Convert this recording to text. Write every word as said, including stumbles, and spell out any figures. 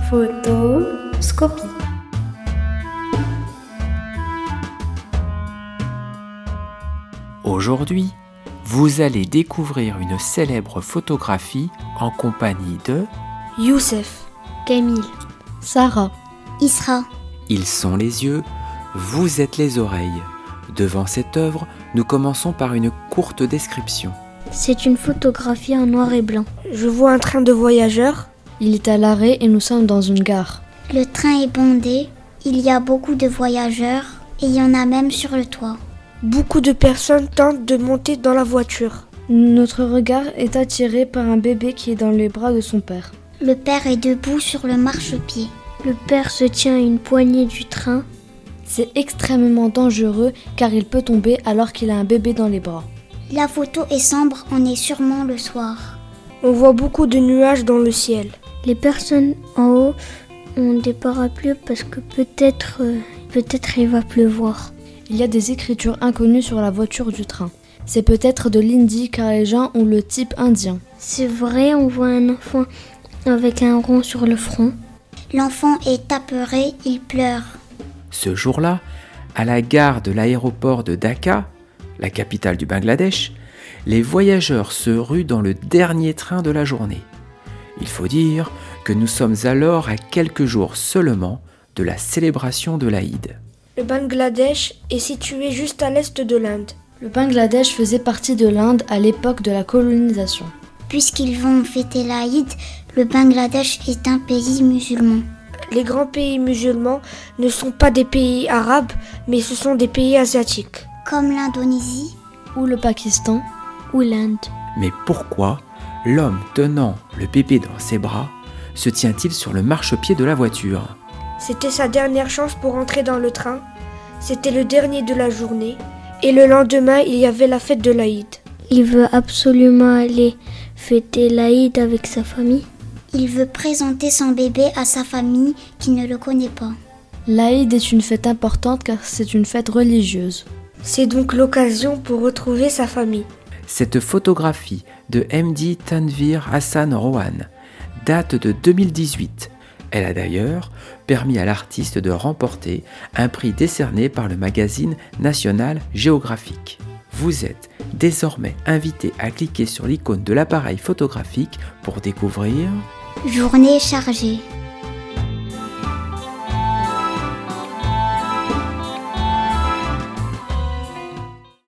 Photoscopie. Aujourd'hui, vous allez découvrir une célèbre photographie en compagnie de Youssef, Camille, Sarah, Isra. Ils sont les yeux, vous êtes les oreilles. Devant cette œuvre, nous commençons par une courte description. C'est une photographie en noir et blanc. Je vois un train de voyageurs. Il est à l'arrêt et nous sommes dans une gare. Le train est bondé, il y a beaucoup de voyageurs et il y en a même sur le toit. Beaucoup de personnes tentent de monter dans la voiture. Notre regard est attiré par un bébé qui est dans les bras de son père. Le père est debout sur le marchepied. Le père se tient à une poignée du train. C'est extrêmement dangereux car il peut tomber alors qu'il a un bébé dans les bras. La photo est sombre, on est sûrement le soir. On voit beaucoup de nuages dans le ciel. Les personnes en haut ont des parapluies parce que peut-être, euh, peut-être il va pleuvoir. Il y a des écritures inconnues sur la voiture du train. C'est peut-être de l'hindi car les gens ont le type indien. C'est vrai, on voit un enfant avec un rond sur le front. L'enfant est apeuré, il pleure. Ce jour-là, à la gare de l'aéroport de Dhaka, la capitale du Bangladesh, les voyageurs se ruent dans le dernier train de la journée. Il faut dire que nous sommes alors à quelques jours seulement de la célébration de l'Aïd. Le Bangladesh est situé juste à l'est de l'Inde. Le Bangladesh faisait partie de l'Inde à l'époque de la colonisation. Puisqu'ils vont fêter l'Aïd, le Bangladesh est un pays musulman. Les grands pays musulmans ne sont pas des pays arabes, mais ce sont des pays asiatiques. Comme l'Indonésie ou le Pakistan ou l'Inde. Mais pourquoi l'homme tenant le bébé dans ses bras se tient-il sur le marchepied de la voiture ? C'était sa dernière chance pour entrer dans le train. C'était le dernier de la journée. Et le lendemain, il y avait la fête de l'Aïd. Il veut absolument aller fêter l'Aïd avec sa famille. Il veut présenter son bébé à sa famille qui ne le connaît pas. L'Aïd est une fête importante car c'est une fête religieuse. C'est donc l'occasion pour retrouver sa famille. Cette photographie de M D Tanvir Hassan Rohan date de deux mille dix-huit. Elle a d'ailleurs permis à l'artiste de remporter un prix décerné par le magazine National Geographic. Vous êtes désormais invité à cliquer sur l'icône de l'appareil photographique pour découvrir Journée chargée.